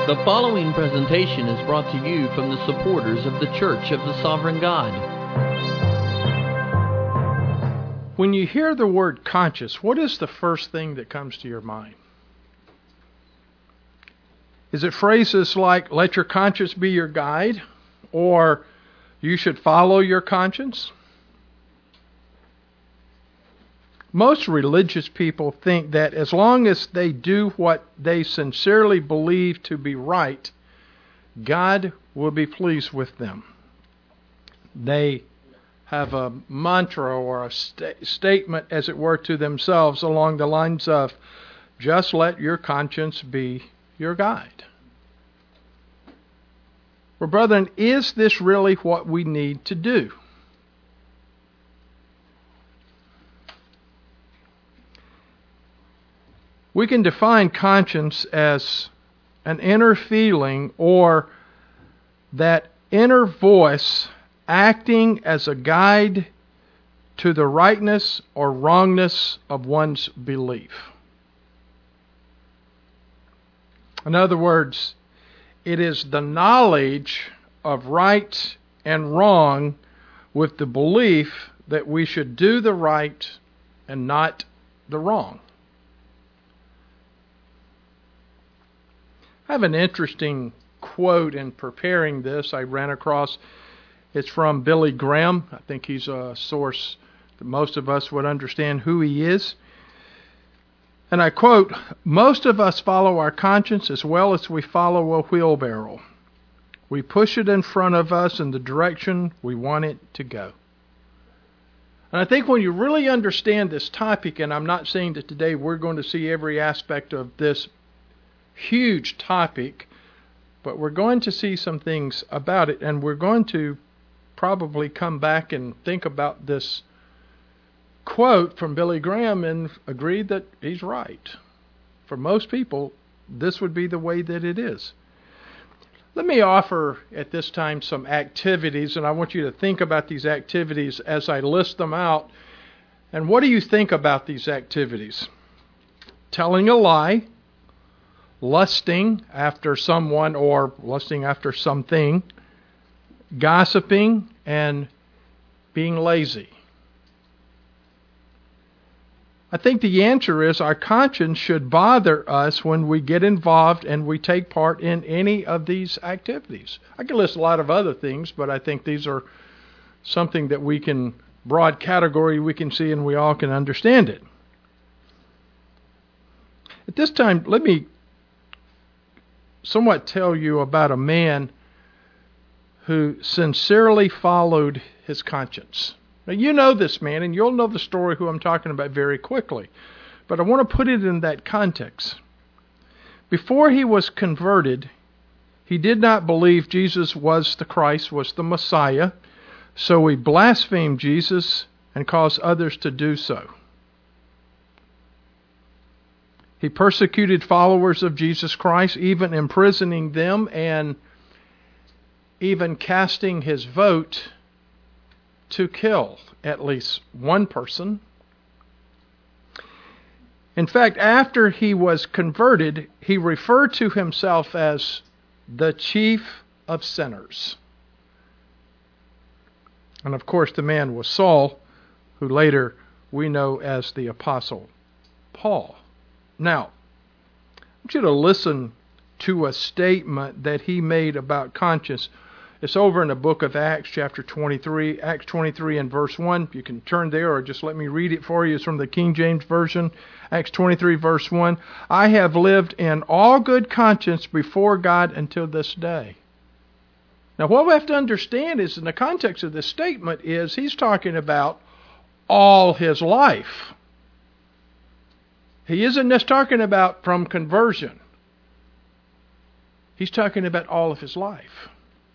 The following presentation is brought to you from the supporters of the Church of the Sovereign God. When you hear the word conscience, what is the first thing that comes to your mind? Is it phrases like, let your conscience be your guide, or you should follow your conscience? Most religious people think that as long as they do what they sincerely believe to be right, God will be pleased with them. They have a mantra or a statement, as it were, to themselves along the lines of, just let your conscience be your guide. Well, brethren, is this really what we need to do? We can define conscience as an inner feeling or that inner voice acting as a guide to the rightness or wrongness of one's belief. In other words, it is the knowledge of right and wrong with the belief that we should do the right and not the wrong. I have an interesting quote in preparing this I ran across. It's from Billy Graham. I think he's a source that most of us would understand who he is. And I quote, "Most of us follow our conscience as well as we follow a wheelbarrow. We push it in front of us in the direction we want it to go." And I think when you really understand this topic, and I'm not saying that today we're going to see every aspect of this huge topic, but we're going to see some things about it, and we're going to probably come back and think about this quote from Billy Graham and agree that he's right. For most people, this would be the way that it is. Let me offer at this time some activities, and I want you to think about these activities as I list them out. And what do you think about these activities? Telling a lie, lusting after someone or lusting after something, gossiping, and being lazy. I think the answer is our conscience should bother us when we get involved and we take part in any of these activities. I can list a lot of other things, but I think these are something that we can, broad category we can see and we all can understand it. At this time, let me somewhat tell you about a man who sincerely followed his conscience. Now, you know this man, and you'll know the story who I'm talking about very quickly. But I want to put it in that context. Before he was converted, he did not believe Jesus was the Christ, was the Messiah, so he blasphemed Jesus and caused others to do so. He persecuted followers of Jesus Christ, even imprisoning them and even casting his vote to kill at least one person. In fact, after he was converted, he referred to himself as the chief of sinners. And of course, the man was Saul, who later we know as the Apostle Paul. Now, I want you to listen to a statement that he made about conscience. It's over in the book of Acts, chapter 23, Acts 23 and verse 1. You can turn there or just let me read it for you. It's from the King James Version, Acts 23, verse 1. "I have lived in all good conscience before God until this day." Now, what we have to understand is, in the context of this statement, is he's talking about all his life. He isn't just talking about from conversion. He's talking about all of his life.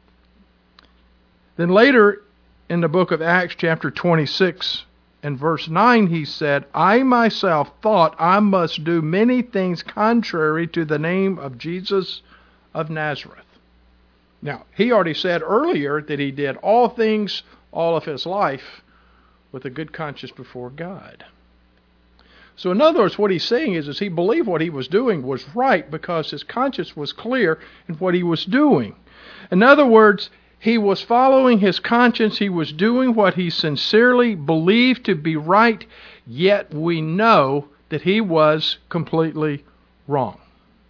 Then later in the book of Acts chapter 26 and verse 9 he said, "I myself thought I must do many things contrary to the name of Jesus of Nazareth." Now, he already said earlier that he did all things all of his life with a good conscience before God. So in other words, what he's saying is he believed what he was doing was right because his conscience was clear in what he was doing. In other words, he was following his conscience. He was doing what he sincerely believed to be right, yet we know that he was completely wrong.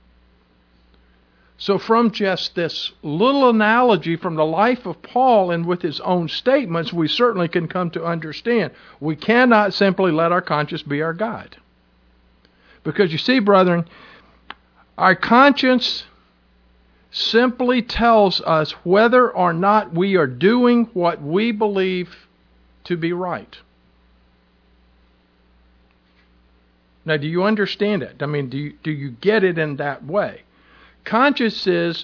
So from just this little analogy from the life of Paul and with his own statements, we certainly can come to understand we cannot simply let our conscience be our guide. Because you see, brethren, our conscience simply tells us whether or not we are doing what we believe to be right. Now, do you understand it? I mean, do you get it in that way? Conscience is,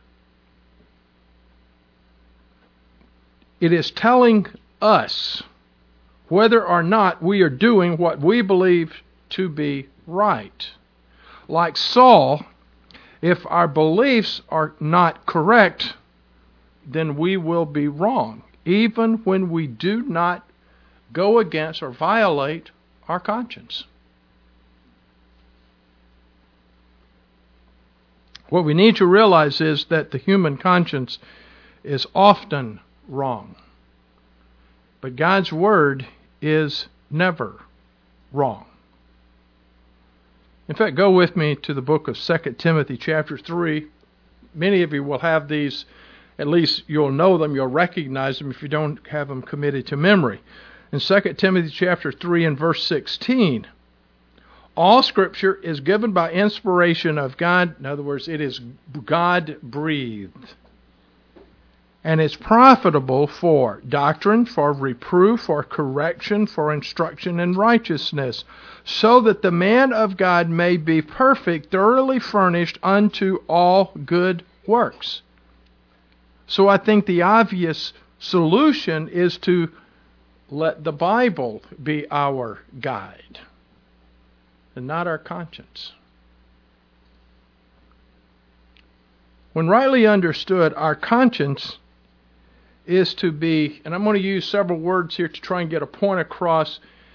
it is telling us whether or not we are doing what we believe to be right. Like Saul, if our beliefs are not correct, then we will be wrong, even when we do not go against or violate our conscience. What we need to realize is that the human conscience is often wrong. But God's Word is never wrong. In fact, go with me to the book of 2 Timothy chapter 3. Many of you will have these, at least you'll know them, you'll recognize them if you don't have them committed to memory. In 2 Timothy chapter 3 and verse 16, all Scripture is given by inspiration of God. In other words, it is God-breathed. And it's profitable for doctrine, for reproof, for correction, for instruction in righteousness, so that the man of God may be perfect, thoroughly furnished unto all good works. So I think the obvious solution is to let the Bible be our guide, and not our conscience. When rightly understood, our conscience is to be, and I'm going to use several words here to try and get a point across,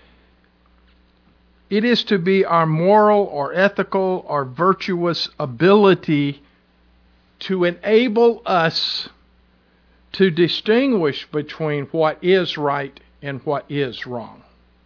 it is to be our moral or ethical or virtuous ability to enable us to distinguish between what is right and what is wrong.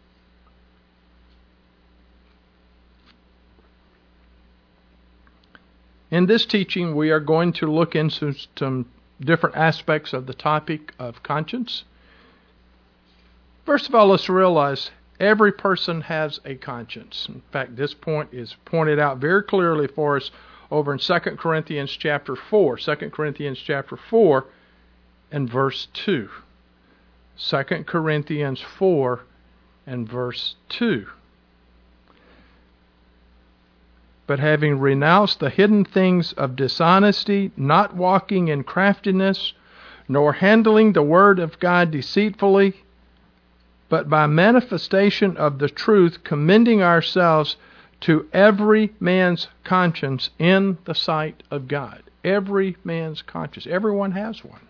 In this teaching, we are going to look into some different aspects of the topic of conscience. First of all, let's realize every person has a conscience. In fact, this point is pointed out very clearly for us over in 2 Corinthians chapter 4. 2 Corinthians chapter 4 and verse 2. 2 Corinthians 4 and verse 2. But having renounced the hidden things of dishonesty, not walking in craftiness, nor handling the word of God deceitfully, but by manifestation of the truth, commending ourselves to every man's conscience in the sight of God. Every man's conscience. Everyone has one.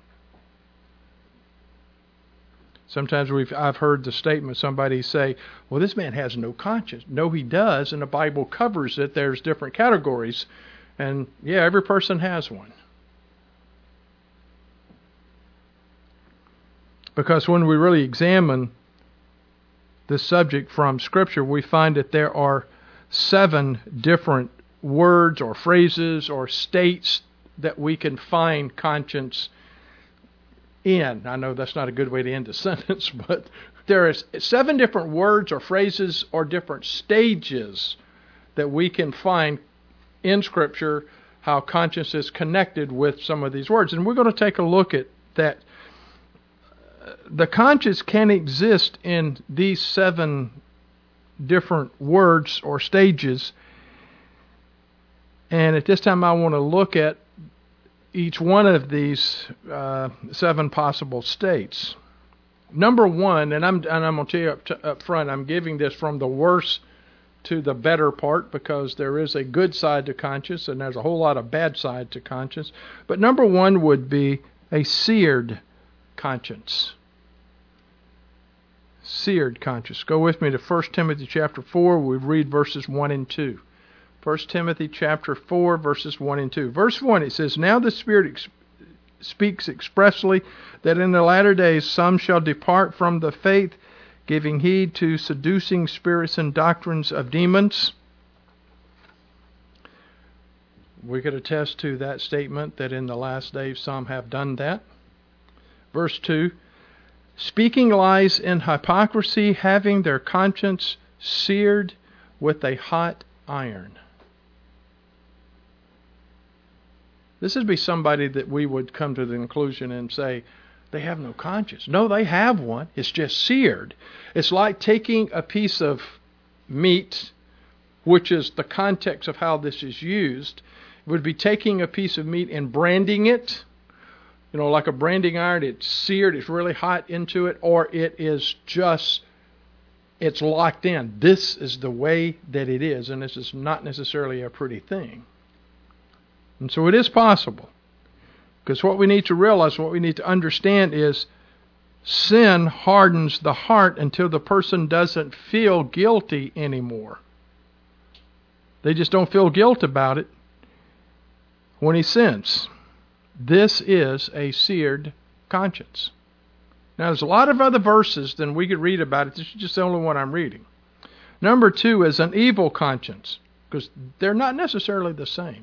Sometimes I've heard the statement, somebody say, well, this man has no conscience. No, he does, and the Bible covers it. There's different categories. And yeah, every person has one. Because when we really examine this subject from Scripture, we find that there are 7 different words or phrases or states that we can find conscience in. I know that's not a good way to end a sentence, but there is 7 different words or phrases or different stages that we can find in Scripture how conscience is connected with some of these words. And we're going to take a look at that. The conscience can exist in these 7 different words or stages. And at this time I want to look at each one of these 7 possible states. Number 1, and I'm going to tell you up front, I'm giving this from the worst to the better part because there is a good side to conscience and there's a whole lot of bad side to conscience. But number 1 would be a seared conscience. Seared conscience. Go with me to 1 Timothy chapter 4. We read verses 1 and 2. 1 Timothy chapter 4, verses 1 and 2. Verse 1, it says, Now the Spirit speaks expressly that in the latter days some shall depart from the faith, giving heed to seducing spirits and doctrines of demons. We could attest to that statement that in the last days some have done that. Verse 2, speaking lies in hypocrisy, having their conscience seared with a hot iron. This would be somebody that we would come to the conclusion and say, they have no conscience. No, they have one. It's just seared. It's like taking a piece of meat, which is the context of how this is used. It would be taking a piece of meat and branding it. You know, like a branding iron, it's seared, it's really hot into it, or it is just, it's locked in. This is the way that it is, and this is not necessarily a pretty thing. And so it is possible. Because what we need to realize, what we need to understand is sin hardens the heart until the person doesn't feel guilty anymore. They just don't feel guilt about it when he sins. This is a seared conscience. Now, there's a lot of other verses than we could read about it. This is just the only one I'm reading. Number 2 is an evil conscience, because they're not necessarily the same.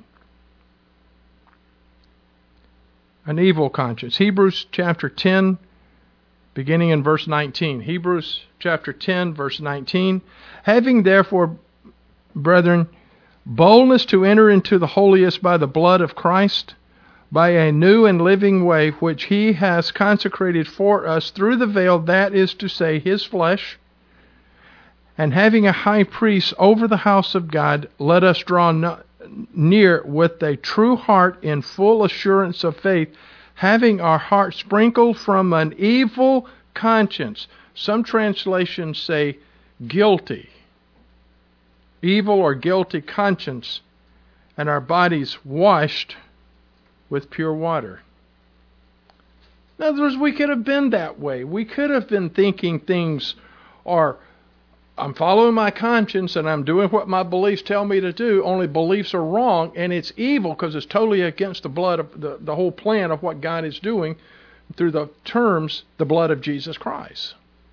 An evil conscience. Hebrews chapter 10, beginning in verse 19. Hebrews chapter 10, verse 19. Having therefore, brethren, boldness to enter into the holiest by the blood of Christ, by a new and living way, which he has consecrated for us through the veil, that is to say, his flesh, and having a high priest over the house of God, let us draw near with a true heart in full assurance of faith, having our hearts sprinkled from an evil conscience. Some translations say guilty. Evil or guilty conscience, and our bodies washed with pure water. In other words, we could have been that way. We could have been thinking things are, I'm following my conscience and I'm doing what my beliefs tell me to do, only beliefs are wrong, and it's evil because it's totally against the blood of the whole plan of what God is doing through the terms, the blood of Jesus Christ.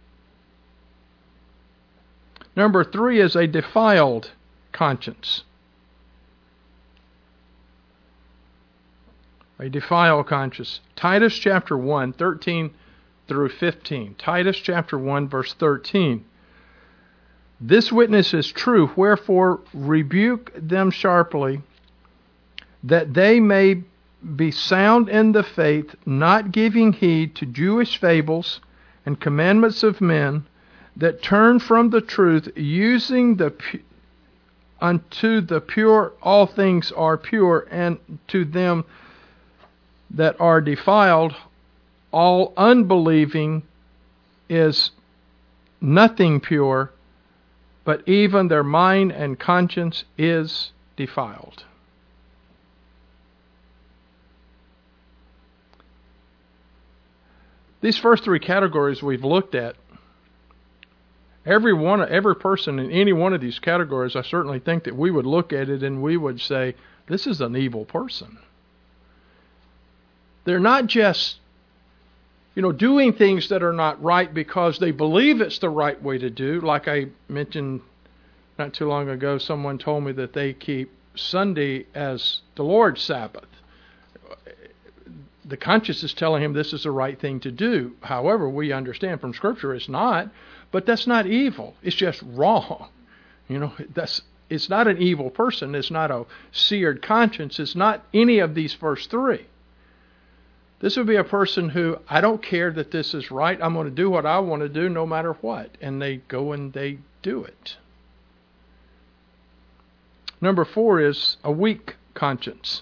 Number 3 is a defiled conscience. A defiled conscience. Titus chapter 1, 13 through 15. Titus chapter 1, verse 13. This witness is true, wherefore rebuke them sharply, that they may be sound in the faith, not giving heed to Jewish fables and commandments of men, that turn from the truth, using unto the pure all things are pure, and to them that are defiled, all unbelieving is nothing pure, but even their mind and conscience is defiled. These first 3 categories we've looked at, every person in any one of these categories, I certainly think that we would look at it and we would say, this is an evil person. They're not just, doing things that are not right because they believe it's the right way to do. Like I mentioned not too long ago, someone told me that they keep Sunday as the Lord's Sabbath. The conscience is telling him this is the right thing to do. However, we understand from Scripture it's not, but that's not evil. It's just wrong. It's not an evil person. It's not a seared conscience. It's not any of these first 3. This would be a person who, I don't care that this is right. I'm going to do what I want to do no matter what. And they go and they do it. Number 4 is a weak conscience.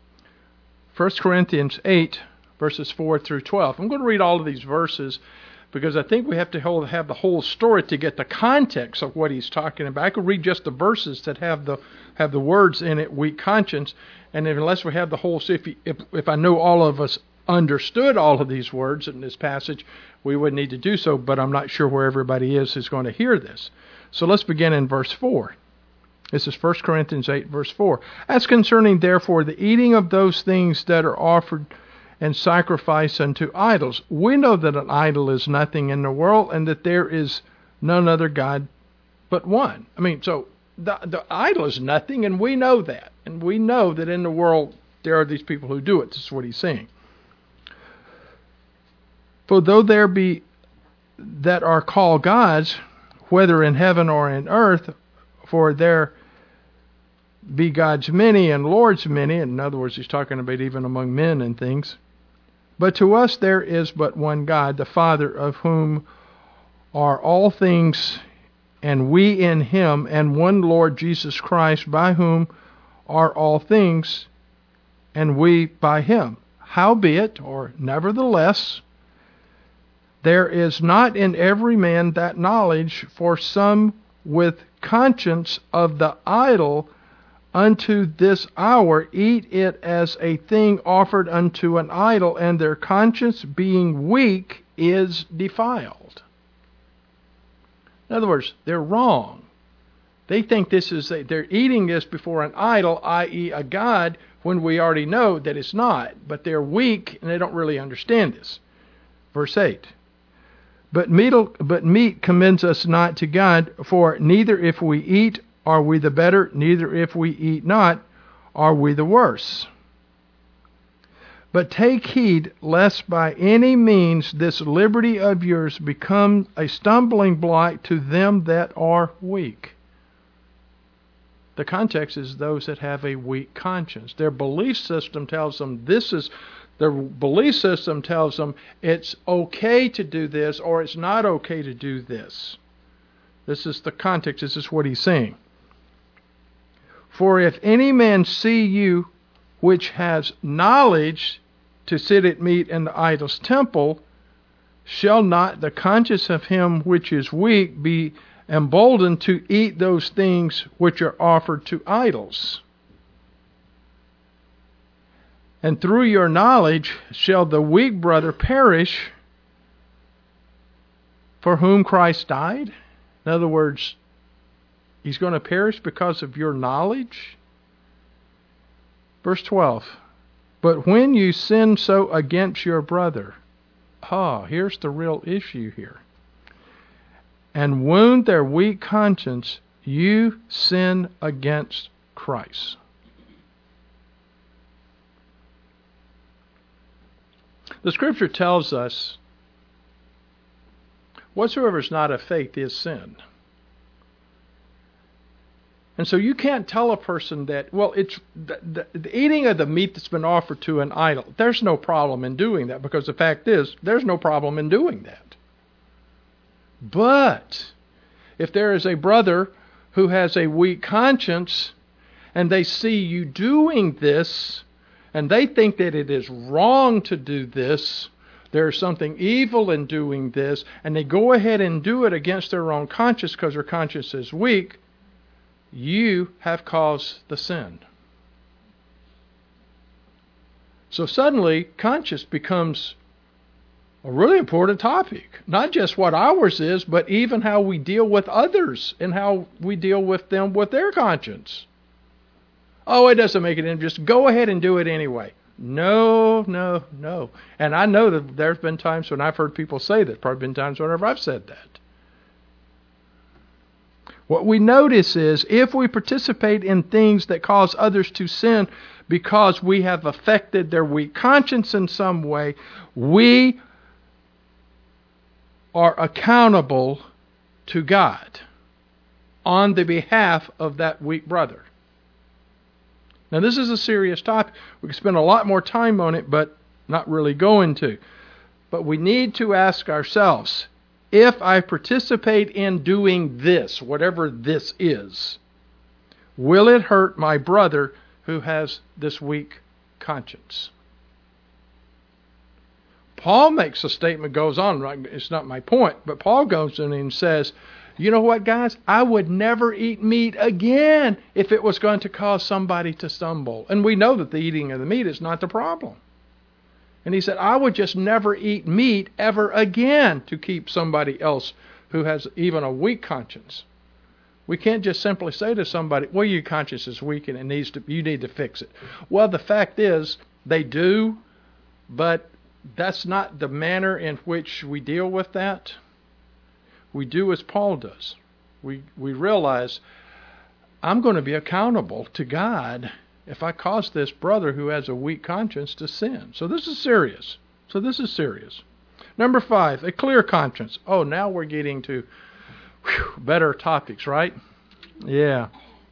1 Corinthians 8, verses 4 through 12. I'm going to read all of these verses because I think we have to have the whole story to get the context of what he's talking about. I could read just the verses that have the words in it, weak conscience, and unless we have the whole, if I know all of us understood all of these words in this passage, we would need to do so, but I'm not sure where everybody is who's going to hear this. So let's begin in verse 4. This is 1 Corinthians 8, verse 4. As concerning, therefore, the eating of those things that are offered and sacrificed unto idols, we know that an idol is nothing in the world, and that there is none other God but one. I mean, so the idol is nothing, and we know that. And we know that in the world there are these people who do it. This is what he's saying. For though there be that are called gods, whether in heaven or in earth, for there be gods many and lords many. In other words, he's talking about even among men and things. But to us there is but one God, the Father, of whom are all things, and we in him, and one Lord Jesus Christ, by whom are all things, and we by him. Howbeit, or nevertheless, there is not in every man that knowledge, for some with conscience of the idol unto this hour eat it as a thing offered unto an idol, and their conscience being weak is defiled. In other words, they're wrong. They think they're eating this before an idol, i.e. a god, when we already know that it's not. But they're weak and they don't really understand this. Verse 8. But meat commends us not to God, for neither if we eat are we the better, neither if we eat not are we the worse. But take heed lest by any means this liberty of yours become a stumbling block to them that are weak. The context is those that have a weak conscience. Their belief system tells them their belief system tells them it's okay to do this or it's not okay to do this. This is the context. This is what he's saying. For if any man see you which has knowledge to sit at meat in the idol's temple, shall not the conscience of him which is weak be emboldened to eat those things which are offered to idols? And through your knowledge shall the weak brother perish for whom Christ died? In other words, he's going to perish because of your knowledge? Verse 12. But when you sin so against your brother, here's the real issue here, and wound their weak conscience, you sin against Christ. The Scripture tells us, whatsoever is not of faith is sin. And so you can't tell a person that, well, it's the eating of the meat that's been offered to an idol. There's no problem in doing that, because the fact is, there's no problem in doing that. But if there is a brother who has a weak conscience, and they see you doing this, and they think that it is wrong to do this, there's something evil in doing this, and they go ahead and do it against their own conscience because their conscience is weak, you have caused the sin. So suddenly, conscience becomes a really important topic. Not just what ours is, but even how we deal with others and how we deal with them with their conscience. Oh, it doesn't make it in. Just go ahead and do it anyway. No. And I know that there's been times when I've heard people say that. Probably been times whenever I've said that. What we notice is, if we participate in things that cause others to sin because we have affected their weak conscience in some way, we are accountable to God on the behalf of that weak brother. Now, this is a serious topic. We could spend a lot more time on it, but not really going to. But we need to ask ourselves, if I participate in doing this, whatever this is, will it hurt my brother who has this weak conscience? Paul makes a statement, goes on, right? It's not my point, but Paul goes in and says, you know what, guys? I would never eat meat again if it was going to cause somebody to stumble. And we know that the eating of the meat is not the problem. And he said, I would just never eat meat ever again to keep somebody else who has even a weak conscience. We can't just simply say to somebody, well, your conscience is weak and you need to fix it. Well, the fact is, they do, but that's not the manner in which we deal with that. We do as Paul does. We realize, I'm going to be accountable to God if I cause this brother who has a weak conscience to sin. So this is serious. Number 5, a clear conscience. Oh, now we're getting to better topics, right? Yeah.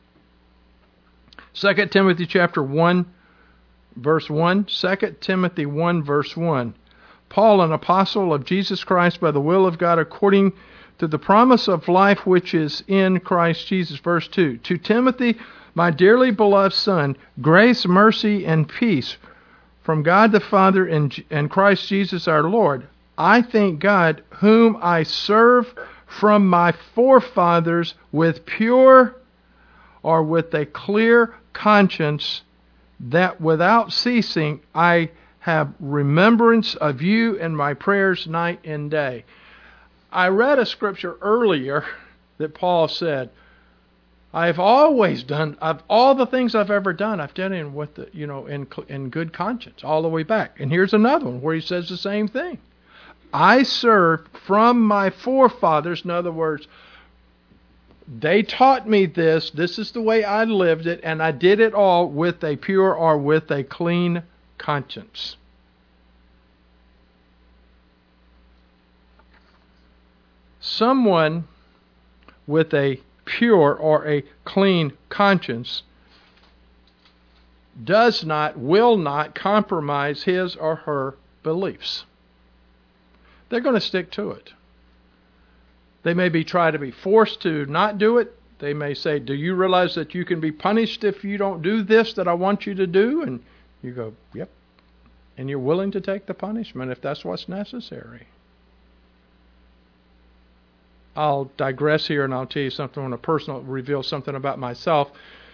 2 Timothy chapter 1, verse 1. 2 Timothy 1, verse 1. Paul, an apostle of Jesus Christ by the will of God, according to the promise of life which is in Christ Jesus. Verse 2. To Timothy, my dearly beloved son, grace, mercy, and peace from God the Father and Christ Jesus our Lord. I thank God, whom I serve from my forefathers with pure or with a clear conscience, that without ceasing I have remembrance of you in my prayers night and day. I read a scripture earlier that Paul said, I've always done, all the things I've ever done, I've done in with the, in good conscience, all the way back. And here's another one where he says the same thing. I serve from my forefathers. In other words, they taught me this. This is the way I lived it, and I did it all with a pure or with a clean conscience. Someone with a pure or a clean conscience will not compromise his or her beliefs. They're going to stick to it. They may try to be forced to not do it. They may say, do you realize that you can be punished if you don't do this that I want you to do? And you go, yep. And you're willing to take the punishment if that's what's necessary. I'll digress here and I'll tell you something on a personal, reveal something about myself.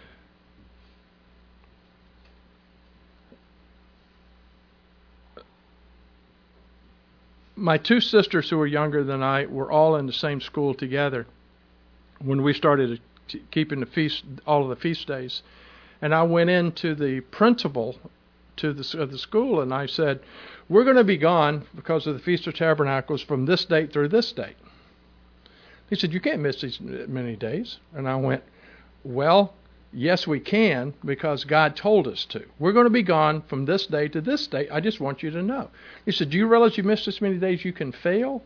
My 2 sisters who were younger than I were all in the same school together when we started keeping all of the feast days. And I went into the principal of the school and I said, we're going to be gone because of the Feast of Tabernacles from this date through this date. He said, you can't miss these many days. And I went, well, yes, we can, because God told us to. We're going to be gone from this day to this day. I just want you to know. He said, do you realize you missed this many days? You can fail?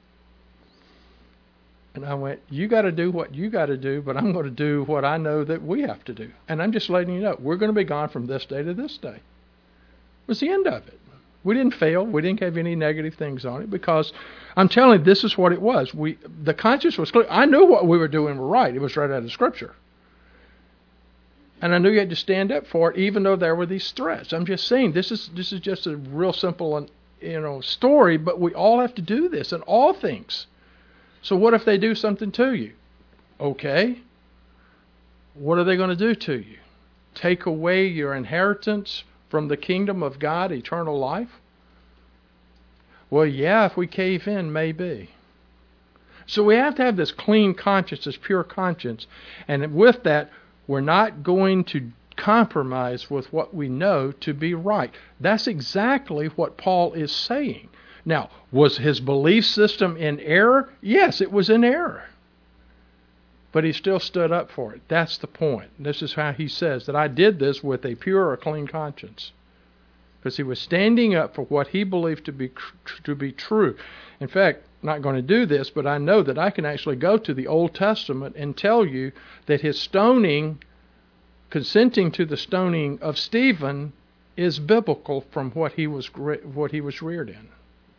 And I went, you got to do what you got to do, but I'm going to do what I know that we have to do. And I'm just letting you know, we're going to be gone from this day to this day. It was the end of it. We didn't fail. We didn't have any negative things on it because I'm telling you, this is what it was. The conscience was clear. I knew what we were doing were right. It was right out of Scripture. And I knew you had to stand up for it, even though there were these threats. I'm just saying, this is just a real simple, story, but we all have to do this in all things. So what if they do something to you? Okay. What are they going to do to you? Take away your inheritance from the kingdom of God, eternal life? Well, yeah, if we cave in, maybe. So we have to have this clean conscience, this pure conscience. And with that, we're not going to compromise with what we know to be right. That's exactly what Paul is saying. Now, was his belief system in error? Yes, it was in error. But he still stood up for it. That's the point. This is how he says that I did this with a pure or clean conscience. Because he was standing up for what he believed to be true. In fact, I'm not going to do this, but I know that I can actually go to the Old Testament and tell you that his stoning, consenting to the stoning of Stephen, is biblical from what he was reared in.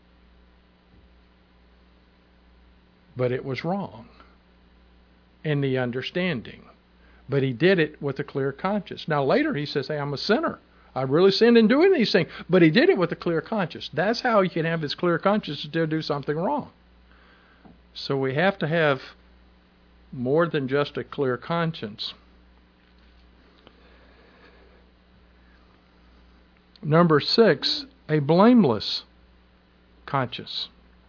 But it was wrong in the understanding. But he did it with a clear conscience. Now later he says, hey, I'm a sinner. I really sinned in doing these things. But he did it with a clear conscience. That's how he can have his clear conscience to still do something wrong. So we have to have more than just a clear conscience. Number 6, a blameless conscience.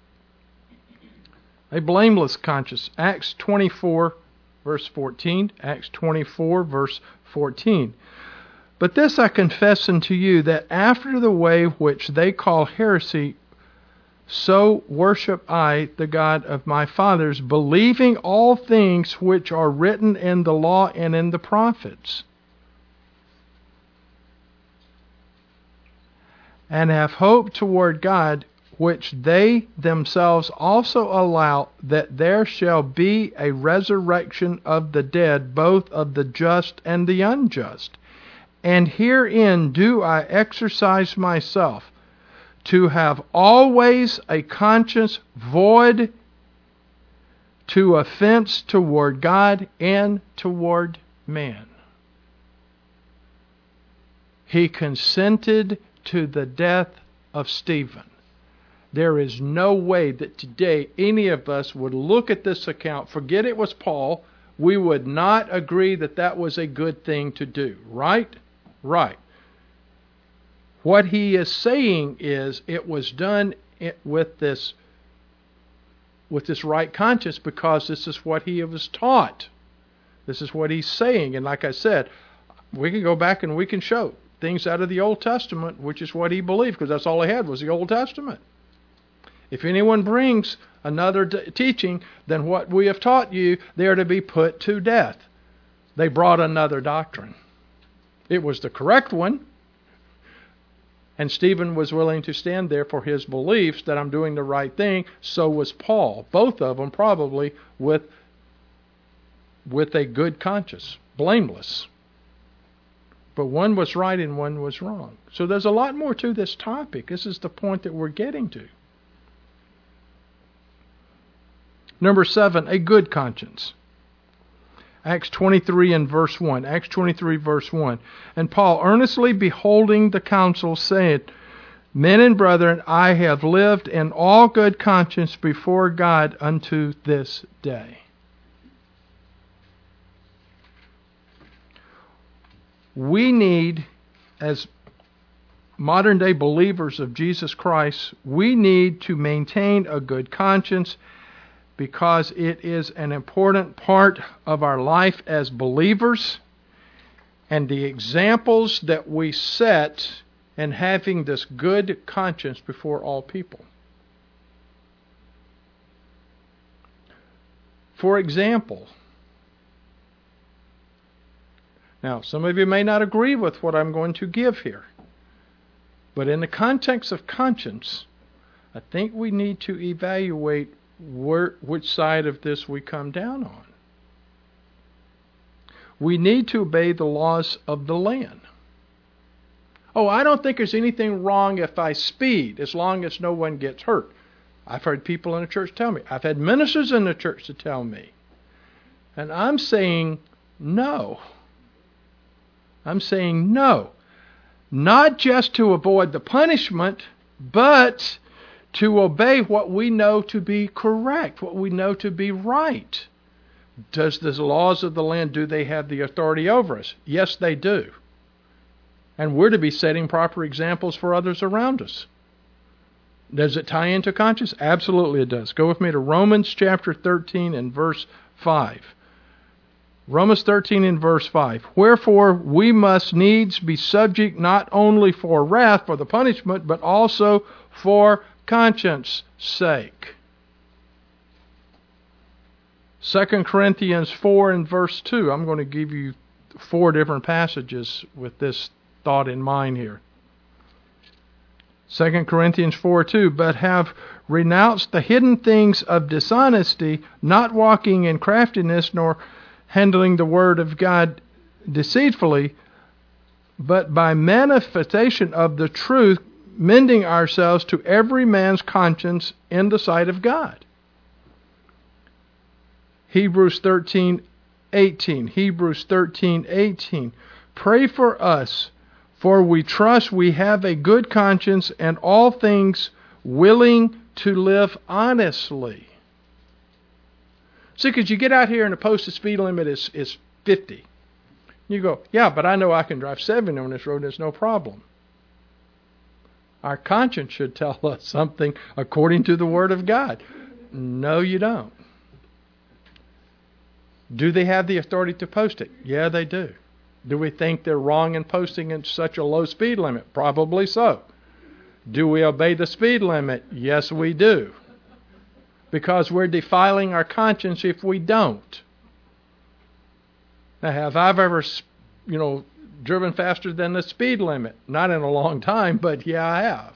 A blameless conscience. Acts 24, verse 14. Acts 24, verse 14. But this I confess unto you, that after the way which they call heresy, so worship I the God of my fathers, believing all things which are written in the law and in the prophets, and have hope toward God, which they themselves also allow, that there shall be a resurrection of the dead, both of the just and the unjust. And herein do I exercise myself, to have always a conscience void to offense toward God and toward man. He consented to the death of Stephen. There is no way that today any of us would look at this account, forget it was Paul, we would not agree that that was a good thing to do. Right? Right. What he is saying is it was done with this right conscience because this is what he was taught. This is what he's saying. And like I said, we can go back and we can show things out of the Old Testament, which is what he believed, because that's all he had was the Old Testament. If anyone brings another teaching than what we have taught you, they are to be put to death. They brought another doctrine. It was the correct one, and Stephen was willing to stand there for his beliefs that I'm doing the right thing. So was Paul. Both of them probably with a good conscience, blameless. But one was right and one was wrong. So there's a lot more to this topic. This is the point that we're getting to. Number 7, a good conscience. Acts 23 and verse 1. Acts 23 verse 1. And Paul, earnestly beholding the council, said, Men and brethren, I have lived in all good conscience before God unto this day. We need, as modern day believers of Jesus Christ, we need to maintain a good conscience, because it is an important part of our life as believers, and the examples that we set in having this good conscience before all people. For example, now some of you may not agree with what I'm going to give here, but in the context of conscience, I think we need to evaluate which side of this we come down on. We need to obey the laws of the land. Oh, I don't think there's anything wrong if I speed, as long as no one gets hurt. I've heard people in the church tell me. I've had ministers in the church to tell me. And I'm saying no. I'm saying no. Not just to avoid the punishment, but to obey what we know to be correct, what we know to be right. Does the laws of the land, do they have the authority over us? Yes, they do. And we're to be setting proper examples for others around us. Does it tie into conscience? Absolutely it does. Go with me to Romans chapter 13 and verse 5. Romans 13 and verse 5. Wherefore we must needs be subject not only for wrath, for the punishment, but also for conscience sake. 2 Corinthians 4 and verse 2. I'm going to give you 4 different passages with this thought in mind here. 2 Corinthians 4:2, but have renounced the hidden things of dishonesty, not walking in craftiness, nor handling the word of God deceitfully, but by manifestation of the truth, mending ourselves to every man's conscience in the sight of God. Hebrews 13:18. Hebrews 13:18. Pray for us, For we trust we have a good conscience and all things, willing to live honestly. See, because you get out here and the posted speed limit is 50. You go, yeah, but I know I can drive 70 on this road and there's no problem. Our conscience should tell us something according to the Word of God. No, you don't. Do they have the authority to post it? Yeah, they do. Do we think they're wrong in posting in such a low speed limit? Probably so. Do we obey the speed limit? Yes, we do. Because we're defiling our conscience if we don't. Now, have I ever, driven faster than the speed limit? Not in a long time, but yeah, I have.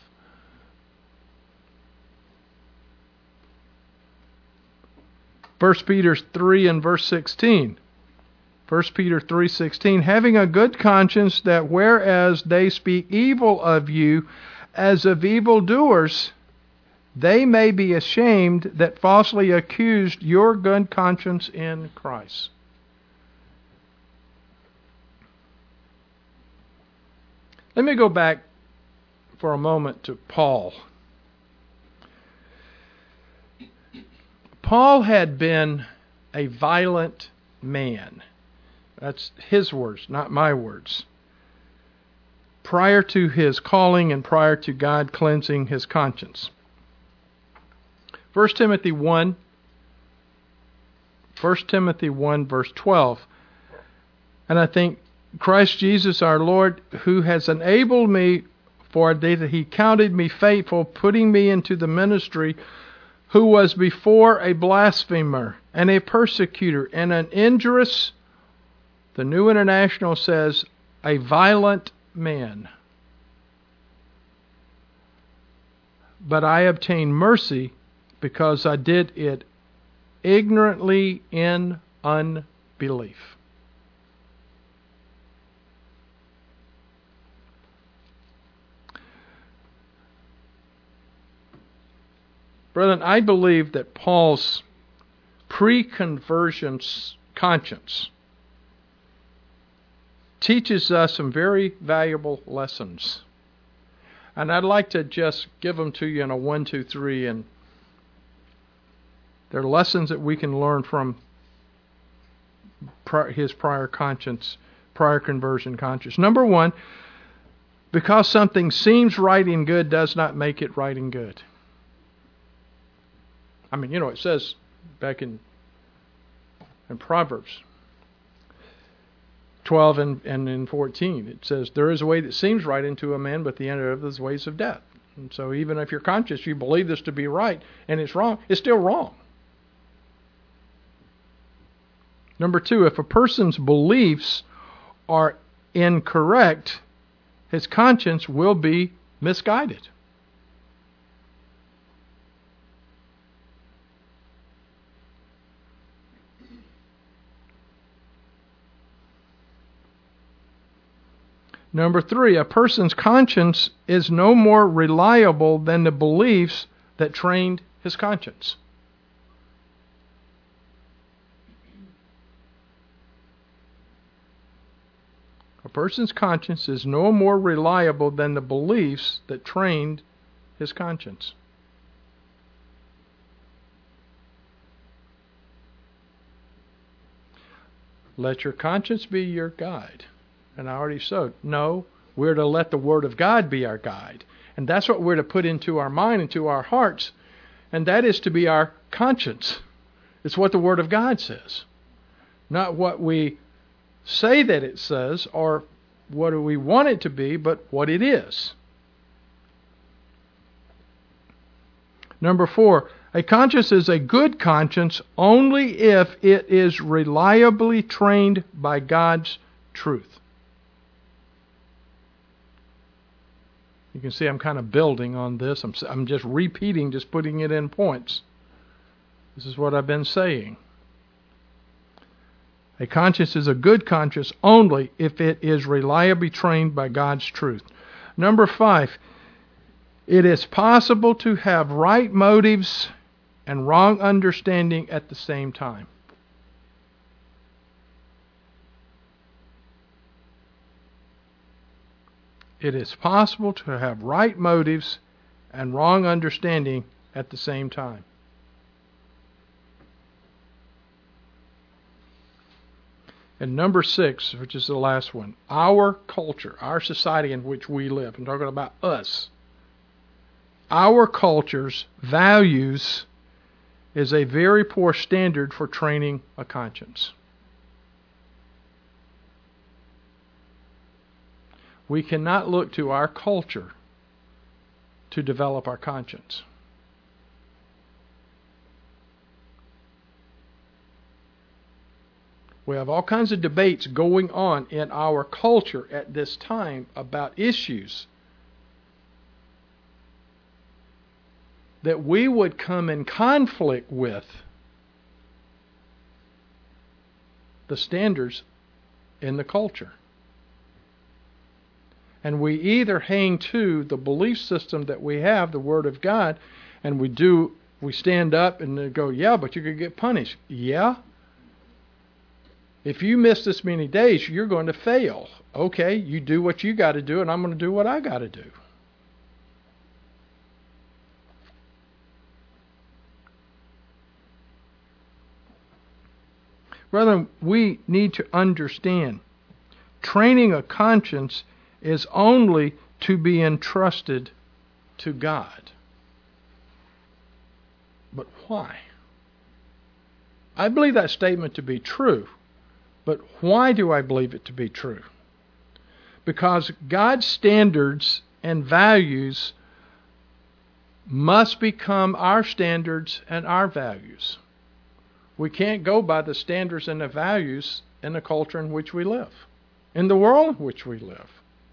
First Peter 3 and verse 16. 1 Peter 3:16, having a good conscience, that whereas they speak evil of you as of evildoers, they may be ashamed that falsely accused your good conscience in Christ. Let me go back for a moment to Paul. Paul had been a violent man. That's his words, not my words. Prior to his calling and prior to God cleansing his conscience. 1 Timothy 1 verse 12. And I think Christ Jesus our Lord, who has enabled me for that he counted me faithful, putting me into the ministry, who was before a blasphemer and a persecutor and an injurious, the New International says, a violent man. But I obtained mercy because I did it ignorantly in unbelief. Brethren, I believe that Paul's pre-conversion conscience teaches us some very valuable lessons. And I'd like to just give them to you in a 1, 2, 3. And they're lessons that we can learn from his prior conversion conscience. Number 1, because something seems right and good does not make it right and good. I mean, it says back in Proverbs 12 and in 14, it says, there is a way that seems right unto a man, but the end of it is ways of death. And so even if you're conscious, you believe this to be right, and it's wrong, it's still wrong. Number 2, if a person's beliefs are incorrect, his conscience will be misguided. Number 3, a person's conscience is no more reliable than the beliefs that trained his conscience. A person's conscience is no more reliable than the beliefs that trained his conscience. Let your conscience be your guide. And I already said, no, we're to let the Word of God be our guide. And that's what we're to put into our mind, into our hearts. And that is to be our conscience. It's what the Word of God says. Not what we say that it says or what we want it to be, but what it is. Number 4, a conscience is a good conscience only if it is reliably trained by God's truth. You can see I'm kind of building on this. I'm just repeating, just putting it in points. This is what I've been saying. A conscience is a good conscience only if it is reliably trained by God's truth. Number 5, it is possible to have right motives and wrong understanding at the same time. It is possible to have right motives and wrong understanding at the same time. And number 6, which is the last one, our culture, our society in which we live. I'm talking about us. Our culture's values is a very poor standard for training a conscience. We cannot look to our culture to develop our conscience. We have all kinds of debates going on in our culture at this time about issues that we would come in conflict with the standards in the culture. And we either hang to the belief system that we have, the Word of God, and we stand up and go, yeah, but you could get punished. Yeah. If you miss this many days, you're going to fail. Okay, you do what you got to do, and I'm going to do what I got to do. Brethren, we need to understand training a conscience is only to be entrusted to God. But why? I believe that statement to be true. But why do I believe it to be true? Because God's standards and values must become our standards and our values. We can't go by the standards and the values in the culture in which we live, in the world in which we live,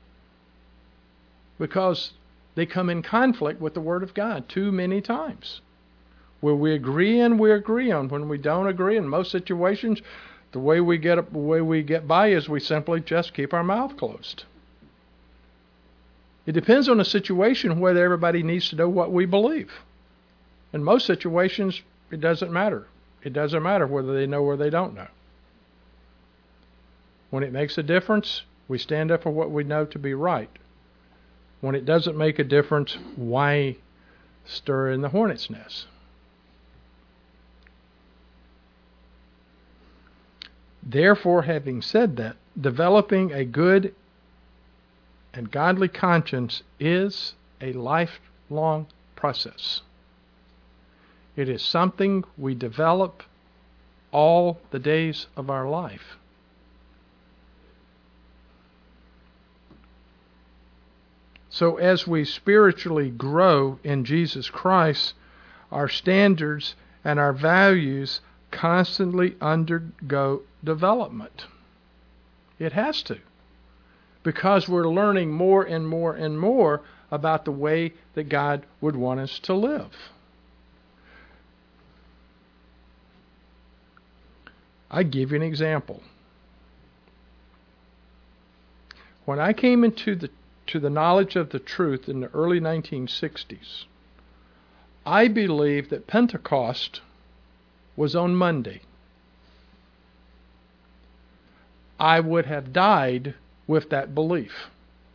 because they come in conflict with the Word of God too many times. Where we agree on, when we don't agree in most situations, the way we get by is we simply just keep our mouth closed. It depends on the situation whether everybody needs to know what we believe. In most situations, it doesn't matter. It doesn't matter whether they know or they don't know. When it makes a difference, we stand up for what we know to be right. When it doesn't make a difference, why stir in the hornet's nest? Therefore, having said that, developing a good and godly conscience is a lifelong process. It is something we develop all the days of our life. So as we spiritually grow in Jesus Christ, our standards and our values constantly undergo development. It has to. Because we're learning more and more and more about the way that God would want us to live. I give you an example. When I came into the knowledge of the truth in the early 1960s, I believed that Pentecost was on Monday. I would have died with that belief.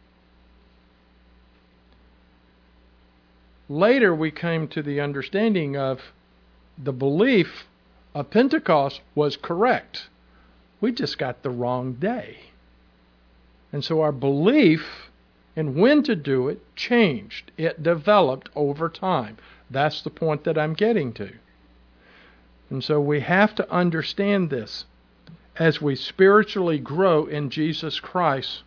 Later we came to the understanding of the belief of Pentecost was correct. We just got the wrong day. And so our belief in when to do it changed. It developed over time. That's the point that I'm getting to. And so we have to understand this. As we spiritually grow in Jesus Christ,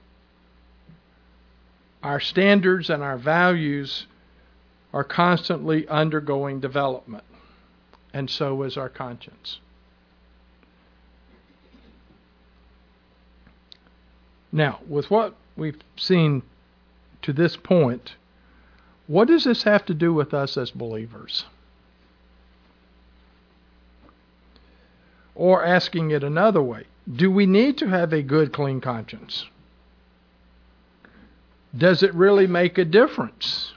our standards and our values are constantly undergoing development. And so is our conscience. Now, with what we've seen to this point, what does this have to do with us as believers? Or asking it another way, do we need to have a good, clean conscience? Does it really make a difference?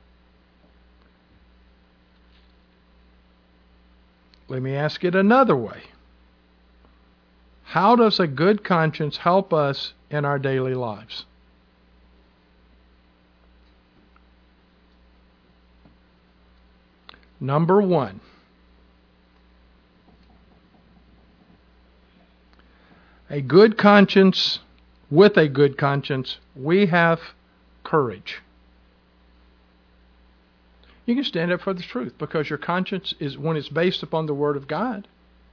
Let me ask it another way. How does a good conscience help us in our daily lives? Number one, a good conscience, with a good conscience, we have courage. You can stand up for the truth because your conscience is, when it's based upon the Word of God.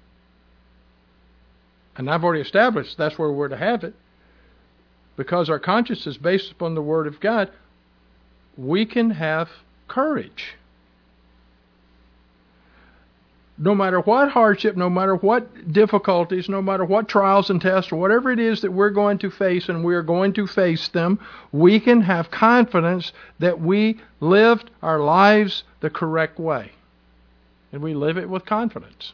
And I've already established that's where we're to have it. Because our conscience is based upon the Word of God, we can have courage. No matter what hardship, no matter what difficulties, no matter what trials and tests, or whatever it is that we're going to face, and we're going to face them, we can have confidence that we lived our lives the correct way. And we live it with confidence.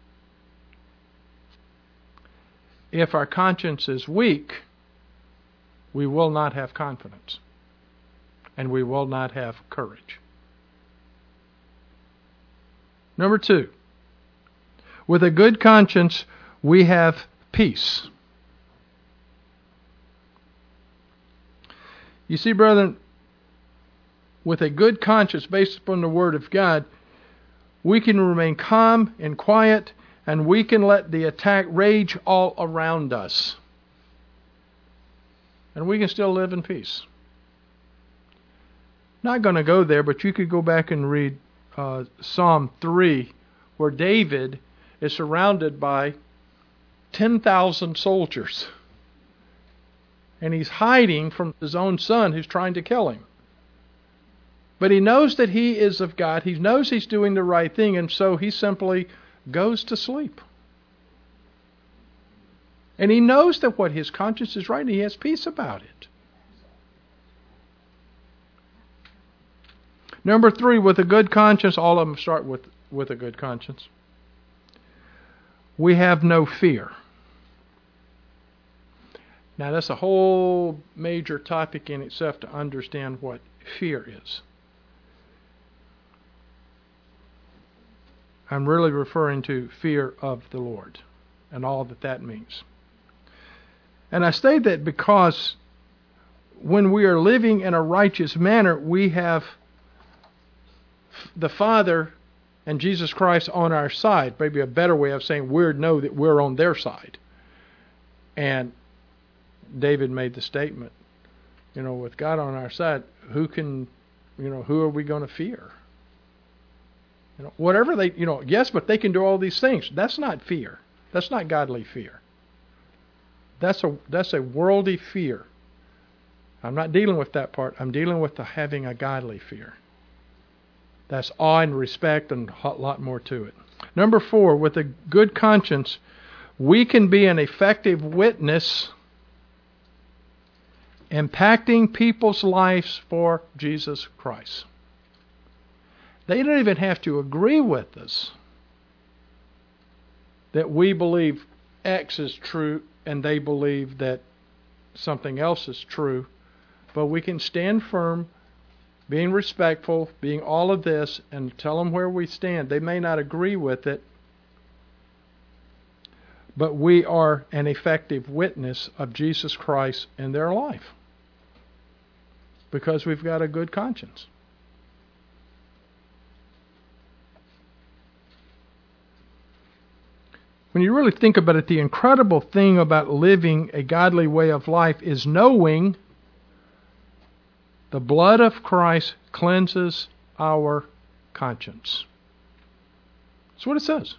If our conscience is weak, we will not have confidence. And we will not have courage. Number two, with a good conscience, we have peace. You see, brethren, with a good conscience based upon the Word of God, we can remain calm and quiet, and we can let the attack rage all around us. And we can still live in peace. Not going to go there, but you could go back and read Psalm 3, where David is surrounded by 10,000 soldiers. And he's hiding from his own son who's trying to kill him. But he knows that he is of God. He knows he's doing the right thing, and so he simply goes to sleep. And he knows that what his conscience is right, and he has peace about it. Number three, with a good conscience, all of them start with a good conscience. We have no fear. Now that's a whole major topic in itself to understand what fear is. I'm really referring to fear of the Lord and all that that means. And I say that because when we are living in a righteous manner, we have the Father and Jesus Christ on our side. Maybe a better way of saying we know that we're on their side. And David made the statement, with God on our side, who are we going to fear? Whatever they, yes, but they can do all these things. That's not fear. That's not godly fear. That's a worldly fear. I'm not dealing with that part. I'm dealing with having a godly fear. That's awe and respect and a lot more to it. Number four, with a good conscience, we can be an effective witness impacting people's lives for Jesus Christ. They don't even have to agree with us that we believe X is true and they believe that something else is true, but we can stand firm, being respectful, being all of this, and tell them where we stand. They may not agree with it, but we are an effective witness of Jesus Christ in their life because we've got a good conscience. When you really think about it, the incredible thing about living a godly way of life is knowing the blood of Christ cleanses our conscience. That's what it says.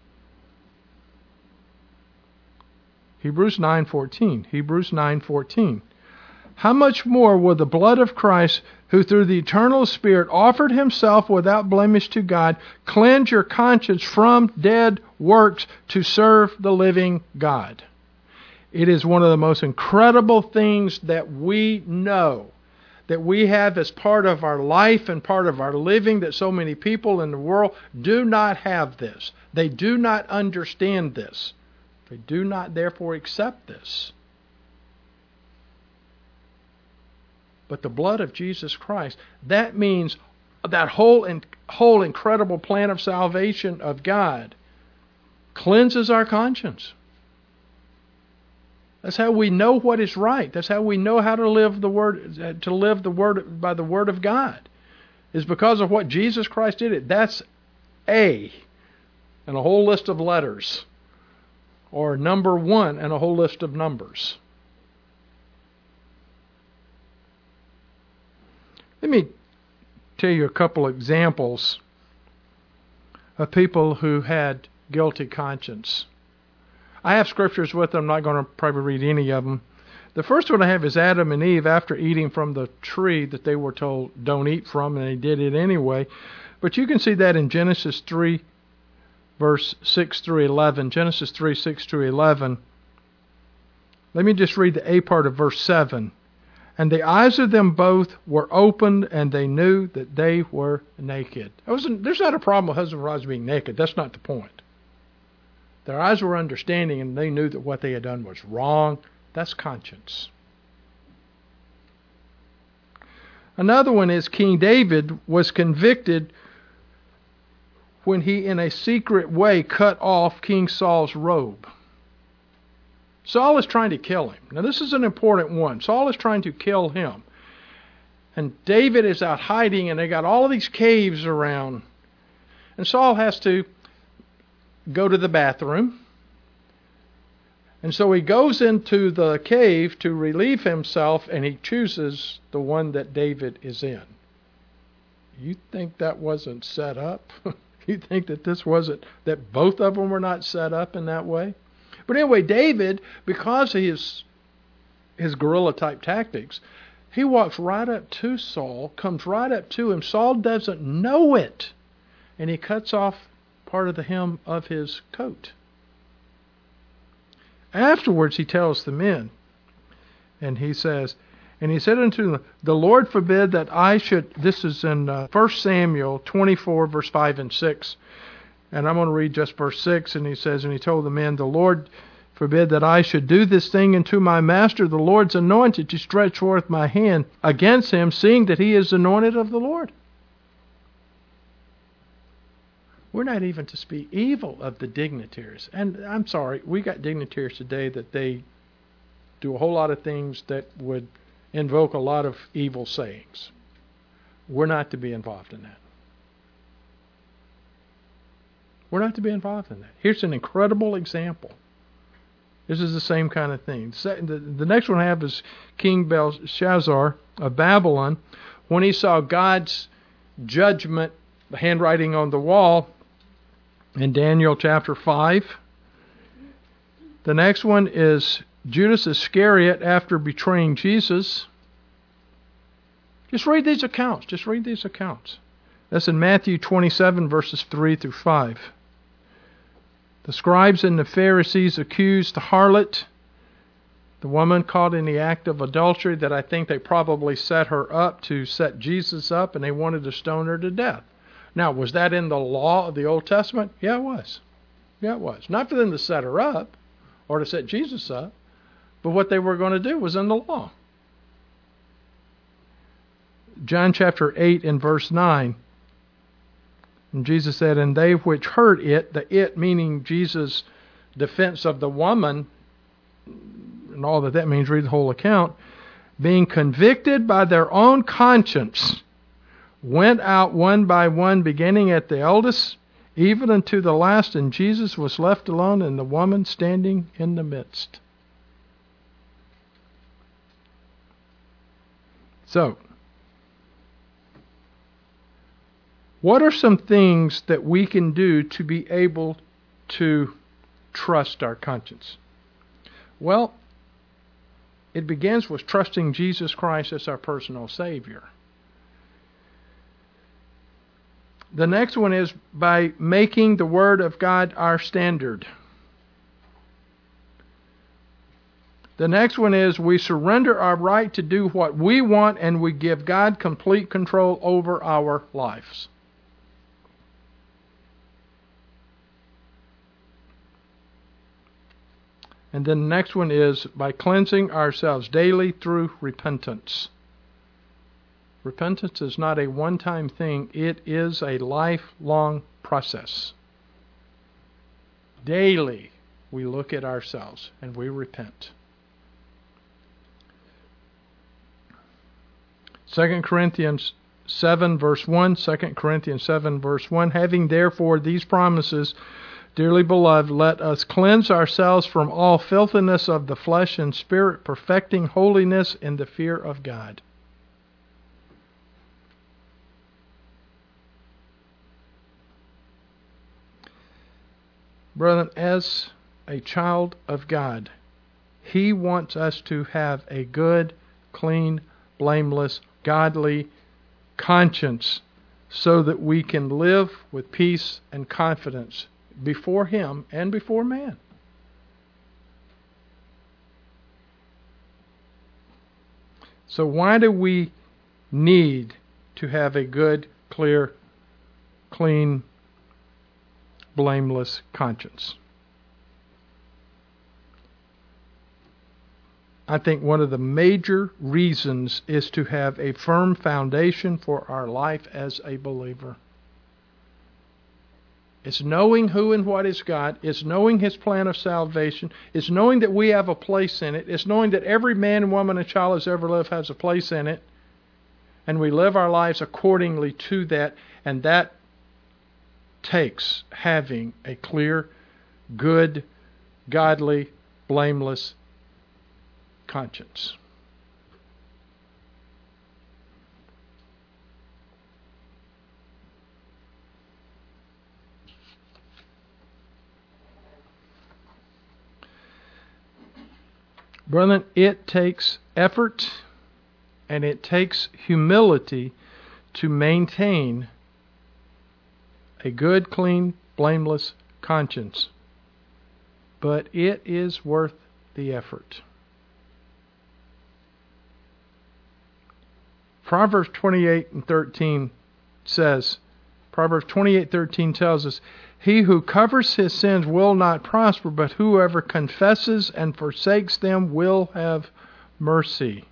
Hebrews 9:14. Hebrews 9:14. How much more will the blood of Christ, who through the eternal Spirit offered himself without blemish to God, cleanse your conscience from dead works to serve the living God? It is one of the most incredible things that we know, that we have as part of our life and part of our living, that so many people in the world do not have this. They do not understand this. They do not therefore accept this. But the blood of Jesus Christ, that means that whole incredible plan of salvation of God cleanses our conscience. That's how we know what is right. That's how we know how to live the word by the Word of God. Is because of what Jesus Christ did. That's A and a whole list of letters, or number 1 and a whole list of numbers. Let me tell you a couple examples of people who had guilty conscience. I have scriptures with them. I'm not going to probably read any of them. The first one I have is Adam and Eve after eating from the tree that they were told don't eat from, and they did it anyway. But you can see that in Genesis 3, verse 6 through 11. Genesis 3, 6 through 11. Let me just read the A part of verse 7. And the eyes of them both were opened, and they knew that they were naked. There's not a problem with husband and wives being naked. That's not the point. Their eyes were understanding, and they knew that what they had done was wrong. That's conscience. Another one is King David was convicted when he, in a secret way, cut off King Saul's robe. Saul is trying to kill him. Now, this is an important one. Saul is trying to kill him. And David is out hiding, and they got all of these caves around. And Saul has to go to the bathroom. And so he goes into the cave to relieve himself, and he chooses the one that David is in. You think that wasn't set up? You think that this wasn't, that both of them were not set up in that way? But anyway, David, because of his guerrilla-type tactics, he walks right up to Saul, comes right up to him. Saul doesn't know it, and he cuts off part of the hem of his coat. Afterwards, he tells the men, and he says, and he said unto them, the Lord forbid that I should, this is in 1 Samuel 24, verse 5 and 6, and I'm going to read just verse 6, and he says, and he told the men, the Lord forbid that I should do this thing unto my master, the Lord's anointed, to stretch forth my hand against him, seeing that he is anointed of the Lord. We're not even to speak evil of the dignitaries. And I'm sorry, we got dignitaries today that they do a whole lot of things that would invoke a lot of evil sayings. We're not to be involved in that. We're not to be involved in that. Here's an incredible example. This is the same kind of thing. The next one I have is King Belshazzar of Babylon. When he saw God's judgment, the handwriting on the wall, in Daniel chapter 5. The next one is Judas Iscariot after betraying Jesus. Just read these accounts. Just read these accounts. That's in Matthew 27, verses 3 through 5. The scribes and the Pharisees accused the harlot, the woman caught in the act of adultery, that I think they probably set her up to set Jesus up, and they wanted to stone her to death. Now, was that in the law of the Old Testament? Yeah, it was. Yeah, it was. Not for them to set her up or to set Jesus up, but what they were going to do was in the law. John chapter 8 and verse 9. And Jesus said, and they which heard it, the it meaning Jesus' defense of the woman, and all that means, read the whole account, being convicted by their own conscience, went out one by one, beginning at the eldest, even unto the last, and Jesus was left alone, and the woman standing in the midst. So, what are some things that we can do to be able to trust our conscience? Well, it begins with trusting Jesus Christ as our personal Savior. The next one is by making the Word of God our standard. The next one is we surrender our right to do what we want, and we give God complete control over our lives. And then the next one is by cleansing ourselves daily through repentance. Repentance is not a one-time thing. It is a lifelong process. Daily we look at ourselves and we repent. 2 Corinthians 7 verse 1, 2 Corinthians 7 verse 1, having therefore these promises, dearly beloved, let us cleanse ourselves from all filthiness of the flesh and spirit, perfecting holiness in the fear of God. Brethren, as a child of God, He wants us to have a good, clean, blameless, godly conscience so that we can live with peace and confidence before Him and before man. So why do we need to have a good, clear, clean, blameless conscience? I think one of the major reasons is to have a firm foundation for our life as a believer. It's knowing who and what is God. It's knowing His plan of salvation. It's knowing that we have a place in it. It's knowing that every man and woman and child that's ever lived has a place in it. And we live our lives accordingly to that. And that takes having a clear, good, godly, blameless conscience. Brethren, it takes effort and it takes humility to maintain a good, clean, blameless conscience. But it is worth the effort. Proverbs 28:13 says, Proverbs 28:13 tells us, he who covers his sins will not prosper, but whoever confesses and forsakes them will have mercy.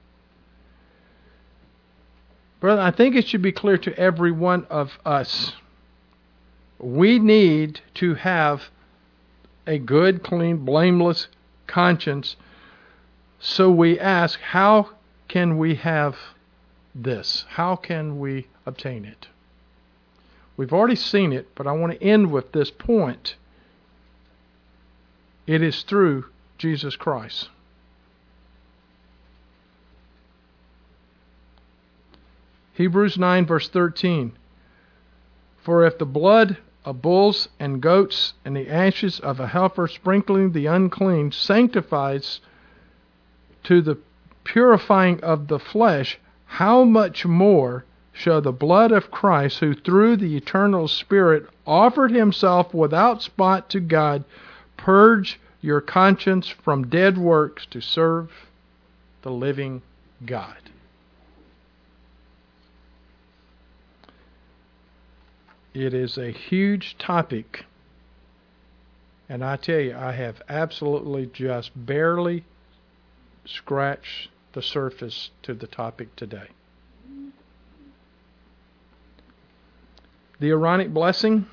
Brother, I think it should be clear to every one of us. We need to have a good, clean, blameless conscience. So we ask, how can we have this? How can we obtain it? We've already seen it, but I want to end with this point. It is through Jesus Christ. Hebrews 9 verse 13. For if the blood of bulls and goats and the ashes of a heifer sprinkling the unclean sanctifies to the purifying of the flesh, how much more shall the blood of Christ, who through the eternal Spirit offered Himself without spot to God, purge your conscience from dead works to serve the living God. It is a huge topic, and I tell you, I have absolutely just barely scratched the surface to the topic today. The Aaronic blessing.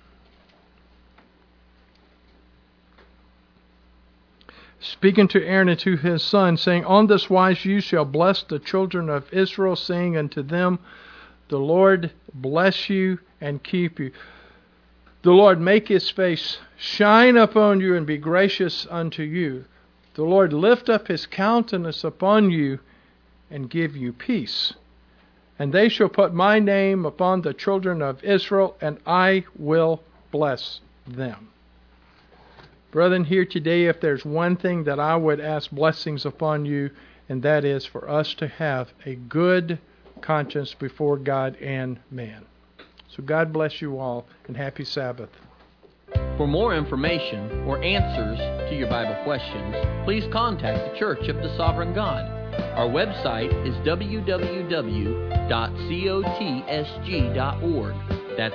Speaking to Aaron and to his son, saying, on this wise you shall bless the children of Israel, saying unto them, the Lord bless you and keep you. The Lord make His face shine upon you and be gracious unto you. The Lord lift up His countenance upon you and give you peace. And they shall put my name upon the children of Israel, and I will bless them. Brethren, here today, if there's one thing that I would ask blessings upon you, and that is for us to have a good conscience before God and man. So God bless you all, and happy Sabbath. For more information or answers to your Bible questions, please contact the Church of the Sovereign God. Our website is www.cotsg.org. That's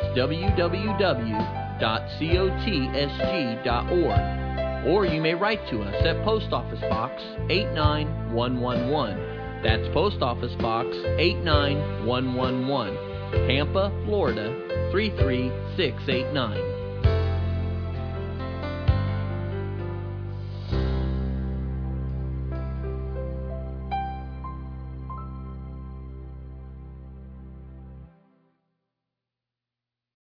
www.cotsg.org. Or you may write to us at Post Office Box 89111. That's Post Office Box 89111, Tampa, Florida 33689.